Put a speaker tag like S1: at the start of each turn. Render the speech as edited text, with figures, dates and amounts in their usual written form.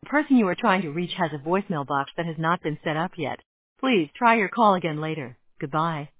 S1: person you are trying to reach has a voicemail box that has not been set up yet. Please try your call again later. Goodbye.